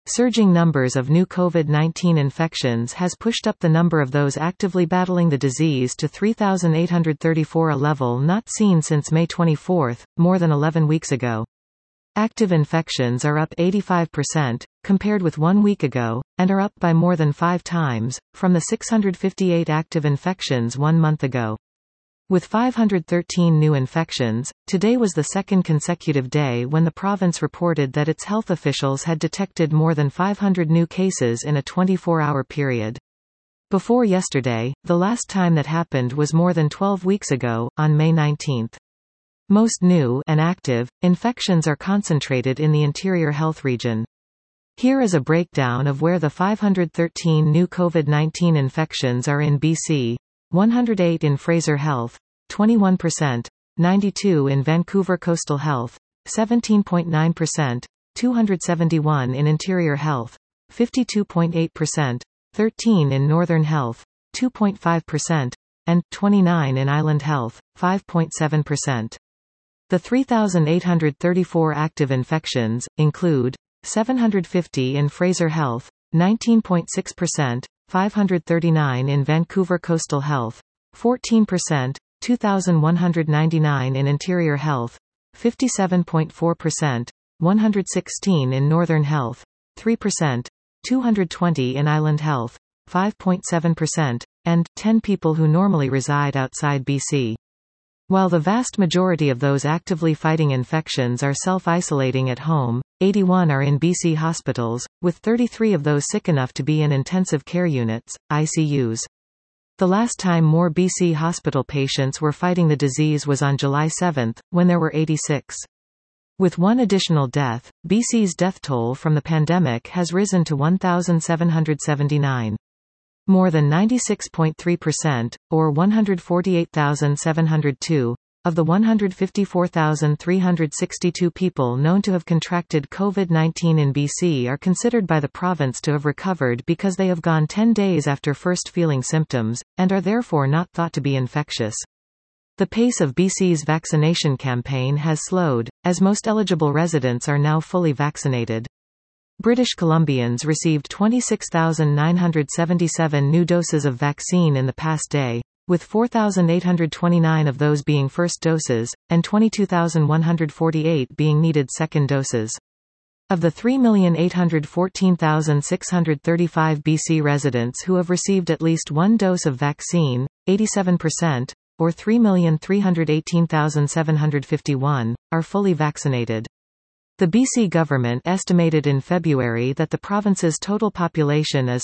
Surging numbers of new COVID-19 infections has pushed up the number of those actively battling the disease to 3,834, a level not seen since May 24, more than 11 weeks ago. Active infections are up 85%, compared with 1 week ago, and are up by more than 5 times, from the 658 active infections 1 month ago. With 513 new infections, today was the second consecutive day when the province reported that its health officials had detected more than 500 new cases in a 24-hour period. Before yesterday, the last time that happened was more than 12 weeks ago, on May 19. Most new and active infections are concentrated in the Interior Health region. Here is a breakdown of where the 513 new COVID-19 infections are in BC. 108 in Fraser Health, 21%, 92 in Vancouver Coastal Health, 17.9%, 271 in Interior Health, 52.8%, 13 in Northern Health, 2.5%, and 29 in Island Health, 5.7%. The 3,834 active infections include 750 in Fraser Health, 19.6%, 539 in Vancouver Coastal Health, 14%, 2,199 in Interior Health, 57.4%, 116 in Northern Health, 3%, 220 in Island Health, 5.7%, and 10 people who normally reside outside BC. While the vast majority of those actively fighting infections are self-isolating at home, 81 are in BC hospitals, with 33 of those sick enough to be in intensive care units, ICUs. The last time more BC hospital patients were fighting the disease was on July 7, when there were 86. With one additional death, BC's death toll from the pandemic has risen to 1,779. More than 96.3%, or 148,702, of the 154,362 people known to have contracted COVID-19 in BC are considered by the province to have recovered because they have gone 10 days after first feeling symptoms, and are therefore not thought to be infectious. The pace of BC's vaccination campaign has slowed, as most eligible residents are now fully vaccinated. British Columbians received 26,977 new doses of vaccine in the past day, with 4,829 of those being first doses, and 22,148 being needed second doses. Of the 3,814,635 BC residents who have received at least one dose of vaccine, 87%, or 3,318,751, are fully vaccinated. The BC government estimated in February that the province's total population is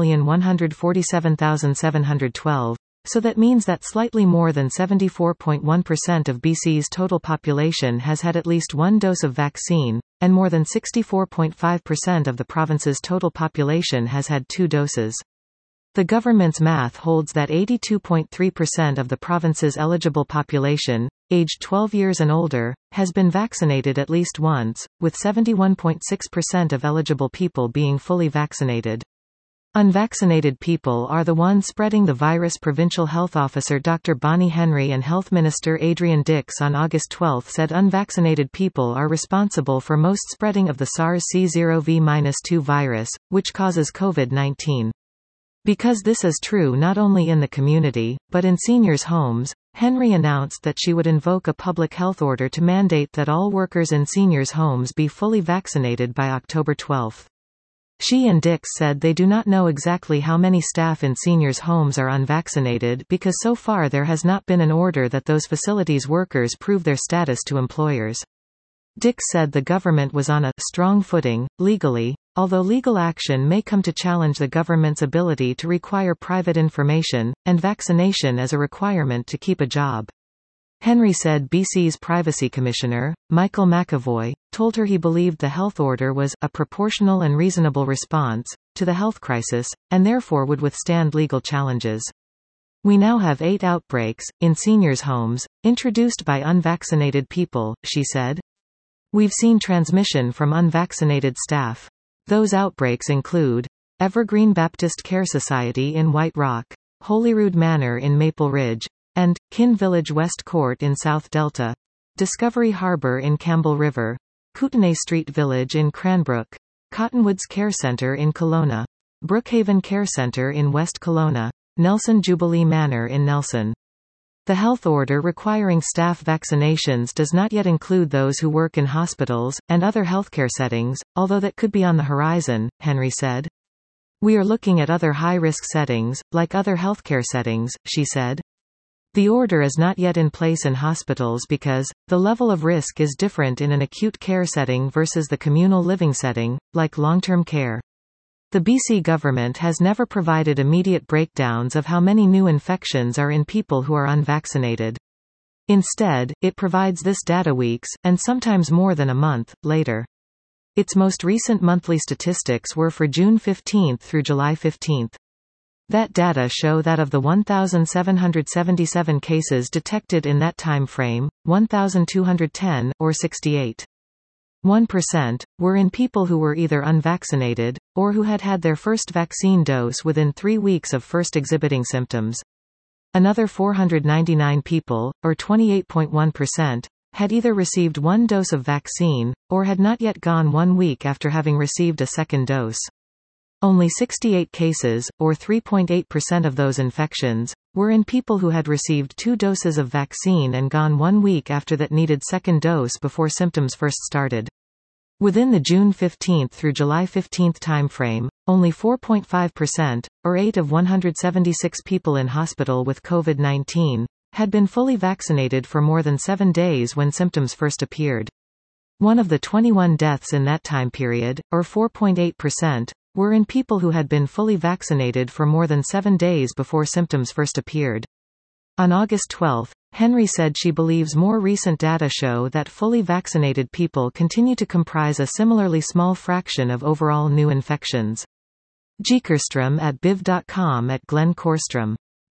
5,147,712, so that means that slightly more than 74.1% of BC's total population has had at least one dose of vaccine, and more than 64.5% of the province's total population has had 2 doses. The government's math holds that 82.3% of the province's eligible population, aged 12 years and older, has been vaccinated at least once, with 71.6% of eligible people being fully vaccinated. Unvaccinated people are the ones spreading the virus. Provincial Health Officer Dr. Bonnie Henry and Health Minister Adrian Dix on August 12 said unvaccinated people are responsible for most spreading of the SARS-CoV-2 virus, which causes COVID-19. Because this is true not only in the community, but in seniors' homes, Henry announced that she would invoke a public health order to mandate that all workers in seniors' homes be fully vaccinated by October 12. She and Dix said they do not know exactly how many staff in seniors' homes are unvaccinated because so far there has not been an order that those facilities' workers prove their status to employers. Dix said the government was on a strong footing, legally, although legal action may come to challenge the government's ability to require private information, and vaccination as a requirement to keep a job. Henry said BC's Privacy Commissioner, Michael McAvoy, told her he believed the health order was a proportional and reasonable response to the health crisis, and therefore would withstand legal challenges. We now have 8 outbreaks, in seniors' homes, introduced by unvaccinated people, she said. We've seen transmission from unvaccinated staff. Those outbreaks include Evergreen Baptist Care Society in White Rock, Holyrood Manor in Maple Ridge, and Kin Village West Court in South Delta, Discovery Harbour in Campbell River, Kootenay Street Village in Cranbrook, Cottonwoods Care Center in Kelowna. Brookhaven Care Center in West Kelowna. Nelson Jubilee Manor in Nelson. The health order requiring staff vaccinations does not yet include those who work in hospitals, and other healthcare settings, although that could be on the horizon, Henry said. We are looking at other high-risk settings, like other healthcare settings, she said. The order is not yet in place in hospitals because, the level of risk is different in an acute care setting versus the communal living setting, like long-term care. The BC government has never provided immediate breakdowns of how many new infections are in people who are unvaccinated. Instead, it provides this data weeks, and sometimes more than a month, later. Its most recent monthly statistics were for June 15 through July 15. That data show that of the 1,777 cases detected in that time frame, 1,210, or 68.1%, were in people who were either unvaccinated, or who had had their first vaccine dose within 3 weeks of first exhibiting symptoms. Another 499 people, or 28.1%, had either received one dose of vaccine, or had not yet gone 1 week after having received a second dose. Only 68 cases, or 3.8% of those infections, were in people who had received 2 doses of vaccine and gone 1 week after that needed second dose before symptoms first started. Within the June 15 through July 15 timeframe, only 4.5%, or 8 of 176 people in hospital with COVID-19, had been fully vaccinated for more than 7 days when symptoms first appeared. One of the 21 deaths in that time period, or 4.8%, were in people who had been fully vaccinated for more than 7 days before symptoms first appeared. On August 12, Henry said she believes more recent data show that fully vaccinated people continue to comprise a similarly small fraction of overall new infections. Jekerstrom at BIV.com at Glenn Korstrom.